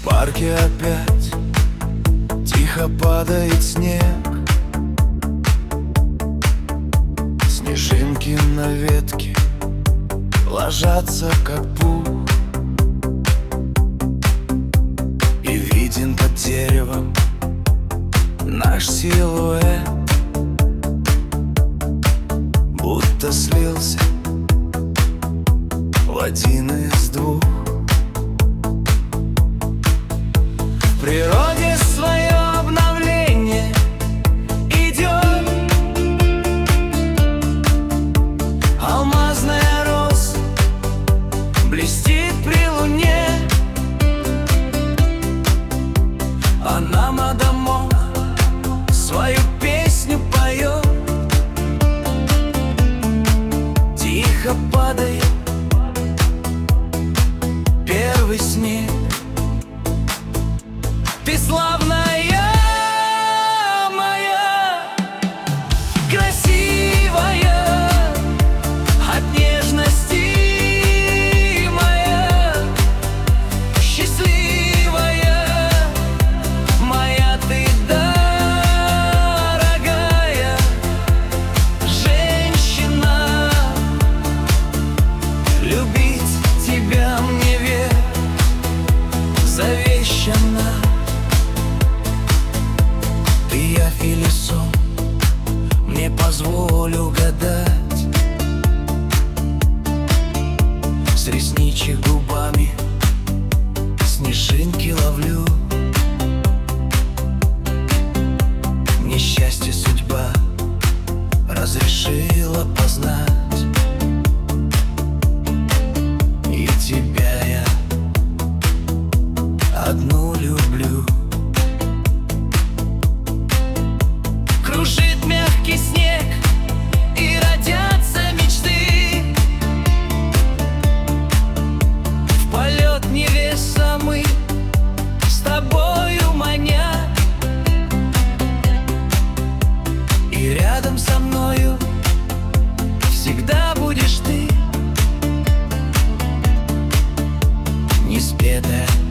парке опять тихо падает снег. Снежинки на ветке ложатся как пух, и виден под деревом наш силуэт, будто слился в один из двух. В природе свое обновление идет. Алмазная роса блестит при луне, а нам Адамок свою песню поет. Тихо падает первый снег. Ты славная моя, красивая, от нежности моя, счастливая моя ты дорогая женщина. Любить тебя мне век завещана. Ты я филисом, мне позволю гадать, с ресничек губами снежинки ловлю. Несчастье судьба разрешила познать, и тебя я одну люблю. Кружит мягкий снег, и родятся мечты. В полет невесомый с тобою маня, и рядом со мною всегда будешь ты, неспетая